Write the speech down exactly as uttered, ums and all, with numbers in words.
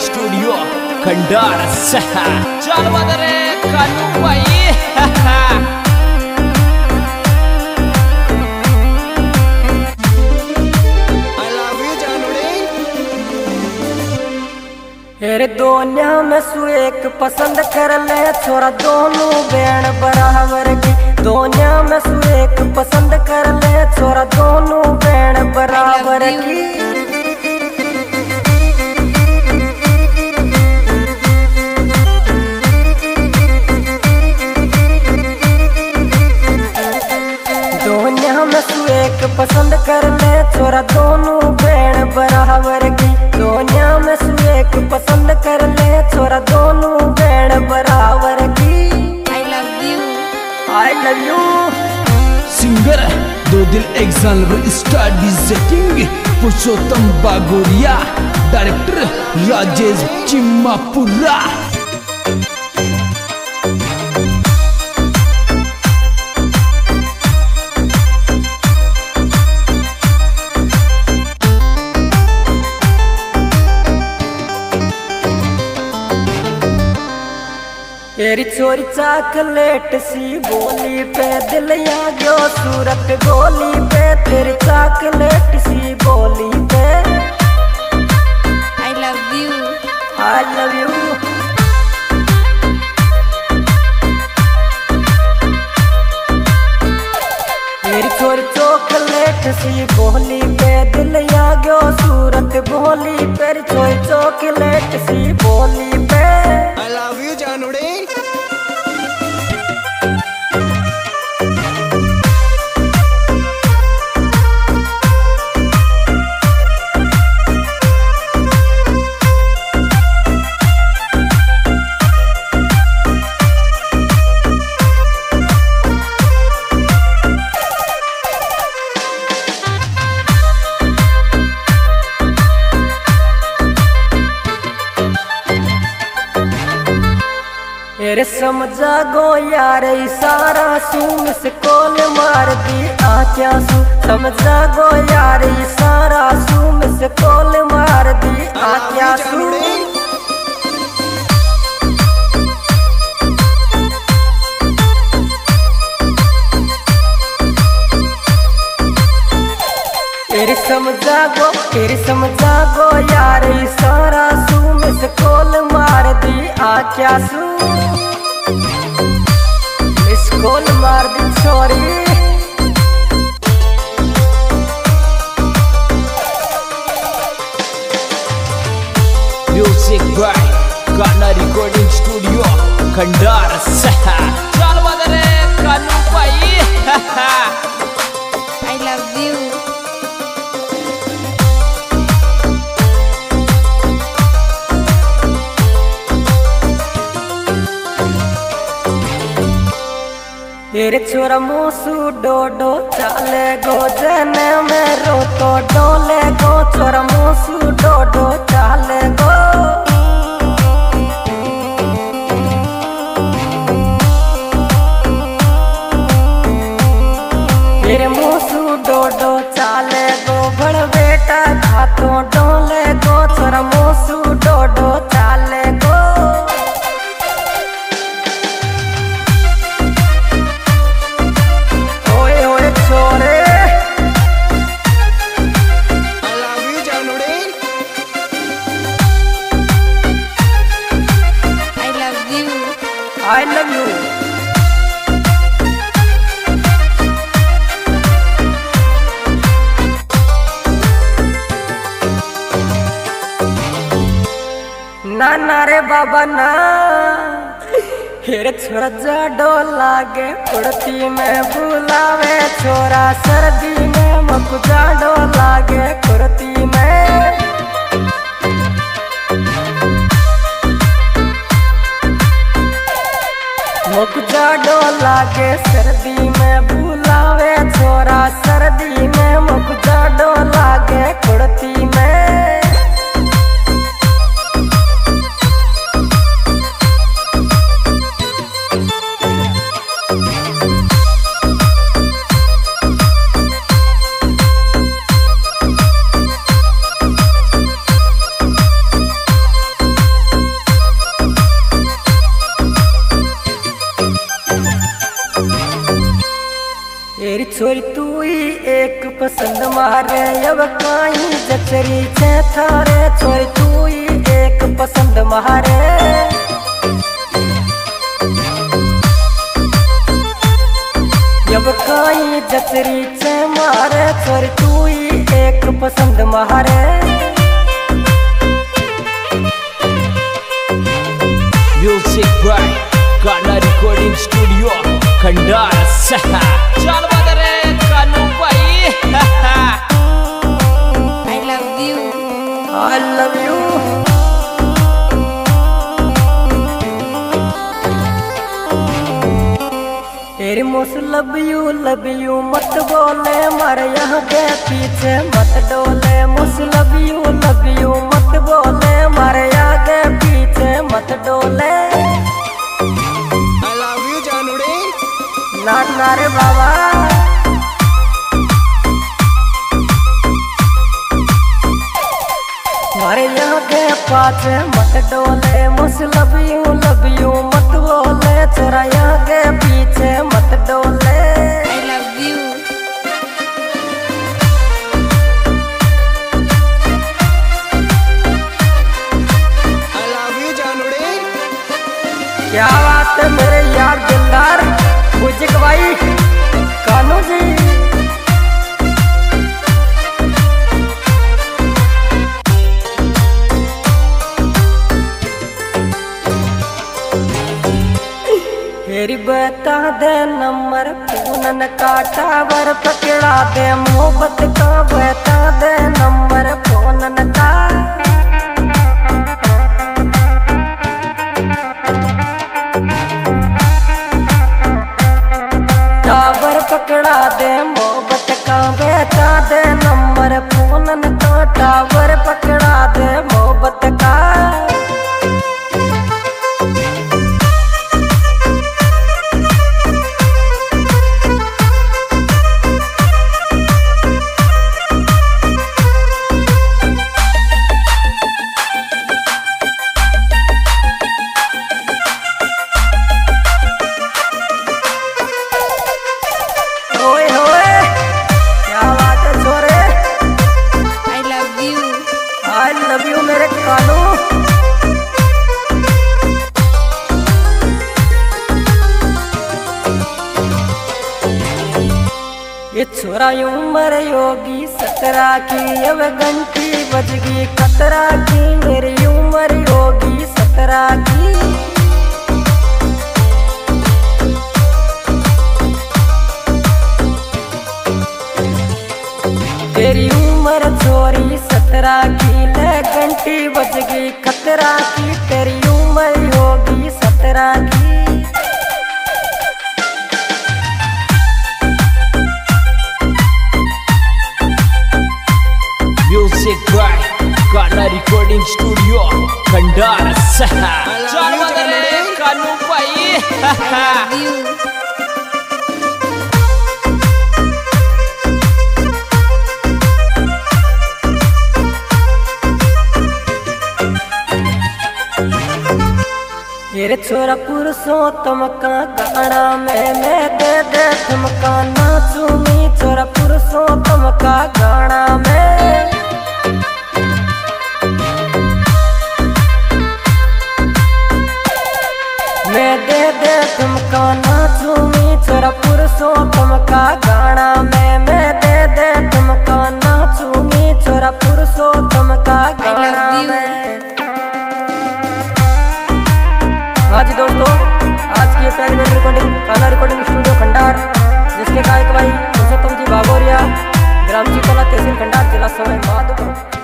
Studio Khandar सहा चल बदरे कानू भाई हेरे दोनिया में सु एक पसंद कर ले छोरा दोनों बैन बराबर की। दोनिया में सु एक पसंद कर ले छोरा दोनों बैन बराबर की। दोनिया में सु एक पसंद कर ले छोरा दोनों बैन बराबर की। दोनिया में सु एक पसंद कर ले छोरा दोनों बैन बराबर की। I love you I love you singer दो दिल एग्जाम्पल स्टार डिजेटिंग पुरुषोत्तम बागोरिया डायरेक्टर राजेश चिम्मापुरा। तेरी चोरी चाकलेट सी बोली पे दिल आ गयो सूरत गोली पे। तेरी चाकलेट सी बोली पे I love you I love you. तेरी चोरी चॉकलेट सी बोली पे दिल आ गयो सूरत बोली पे। तेरी चोरी चॉकलेट सी बोली पे I love you जानूड़े। तेरे समझा गो यार इशारा सू मिस कॉल मार दी आ क्या सू। समझा गो यार इशारा सू मिस कॉल मार दी आ क्या सू। तेरी समझा गो तेरी समझा गो यार इशारा सू मिस कॉल मार दी आ क्या सू। मिस कॉल मार दी छोरी। म्यूजिक बाय गाना रिकॉर्डिंग स्टूडियो खंडार सहा चल बदरे कानू भाई आई लव यू तेरे छोरा मोसू डोडो चाले गो जने में रो तो डोले गो। छोरा मोसू डोडो चाले गो। तेरे मोसू डोडो चाले गो बड़ बेटा खातो डोले गो। छोरा मोसू डोडो चाले गो। I love you ना ना रे बाबा ना। हेरे छोरा जाडो लागे कुड़ती में बुलावे छोरा सर्दी में मकु जाडो लागे कुड़ती में। मुख जाडो लागे सर्दी में बुलावे छोरा सर्दी में। मुख जाडो लागे कुड़ती में। छोरी तू ही एक पसंद मारे अब काई जचरी छे थारे छोरी तू ही एक पसंद मारे अब काई जचरी छे मारे छोरी तू ही एक पसंद मारे म्यूजिक बाय गाना रिकॉर्डिंग स्टूडियो खंडार सहा चल बदरे कानू भाई I love you. I love you तेरी मोस लव यू लव यू मत बोले मारे यहाँ के पीछे मत डोले मोस लव यू लव यू मत बोले मारे यहाँ के पीछे मत डोले I love you जानुड़े ना ना रे बाबा मारे यहाँ के पास मत डोले मोस लव यू लव यू मत बोले छोरा यहाँ के पीछे मत डोले I love you. I love you जानुड़े क्या बात है मेरे यार दिलदार मुझे भाई कानू जी तेरी बता दे नंबर फोन का टावर पकड़ा दे मोहब्बत का बता दे नंबर फोन का टावर पकड़ा दे मोहब्बत का बता दे नंबर फोन का टावर पकड़ा दे मोहब्बत का ओए होए क्या बात है छोरे I love you. I love you मेरे कानू ये छोरा उम्र योगी सतरा की अब घंटी बज गई खतरा की मेरी उम्र योगी सतरा की तेरी उम्र छोरी सतरा की ले घंटी बज गई खतरा की तेरी उम्र होगी सतरा की म्यूजिक बाय गाना रिकॉर्डिंग स्टूडियो खंडार सहा चल बदरे कानू भाई I love you. तेरे छोरा पुरुषोत्तम का गाना में मैं दे दे तुमका नाचूंगी छोरा पुरुषोत्तम का गाना में मैं दे दे तुमका नाचूंगी छोरा पुरुषोत्तम का गाना में मैं दे दे तुमका नाचूंगी छोरा पुरुषोत्तम का गाना में हाँ जी दोस्तों आज की ये पहली रिकॉर्डिंग गाना रिकॉर्डिंग स्टूडियो खंडार जिसके गायक भाई पुरुषोत्तम जी बाबोरिया ग्राम चिकोला तहसील खंडार जिला सवाई माधोपुर।